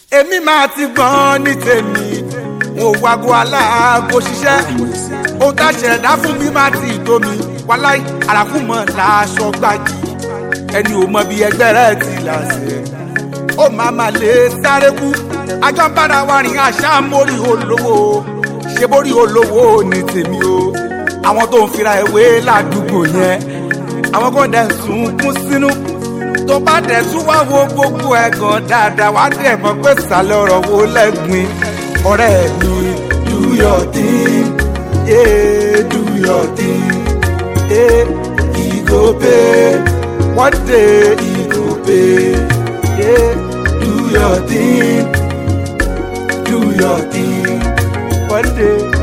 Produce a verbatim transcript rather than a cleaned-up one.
èmi máa ti gbọ́n ní tèmi mo wago aláàgó ṣiṣẹ́ ohun tá ṣẹ̀dá fún mi máa ti tó mi wáláì àràkùmọ̀ láṣọ gbági ẹni ò mọ bí ẹgbẹ́ rẹ̀ ti làṣẹ ó máa máa lè sáré kú ajọ́ ń bára wa rìn àṣà mórí olówó ṣe mórí olówó ní tèmi o àwọn tó ń fira ìwé ládùúgbò yẹn àwọn kan dẹ̀ sunkún sínú tó bá dẹ̀ tún wá wo gbogbo ẹ̀gàn dáadáa wá dẹ̀ mọ̀ pé sàlẹ̀ ọ̀rọ̀ wo lẹ́gbin ọ̀rẹ́ mi do your thing yeah, do your thing yeah, e go pay one day e go pay yeah, do your thing do your thing one day.